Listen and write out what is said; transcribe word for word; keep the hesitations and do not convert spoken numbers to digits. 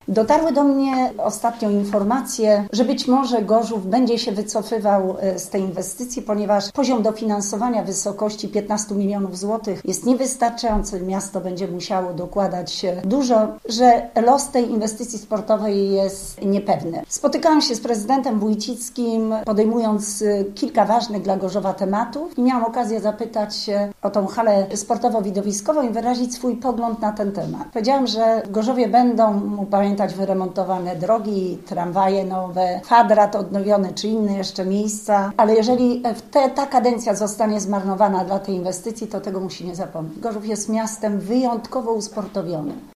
Dotarły do mnie ostatnio informacje, że być może Gorzów będzie się wycofywał z tej inwestycji, ponieważ poziom dofinansowania w wysokości piętnaście milionów złotych jest niewystarczający. Miasto będzie musiało dokładać dużo, że los tej inwestycji sportowej jest niepewny. Spotykałam się z prezydentem Wójcickim, podejmując kilka ważnych dla Gorzowa tematów i miałam okazję zapytać się o tą halę sportowo-widowiskową i wyrazić swój pogląd na ten temat. Powiedziałam, że w Gorzowie będą, pamiętać, wyremontowane drogi, tramwaje nowe, kwadrat odnowiony czy inne jeszcze miejsca, ale jeżeli te, ta kadencja zostanie zmarnowana dla tej inwestycji, to tego musi nie zapomnieć. Gorzów jest miastem wyjątkowo usportowionym.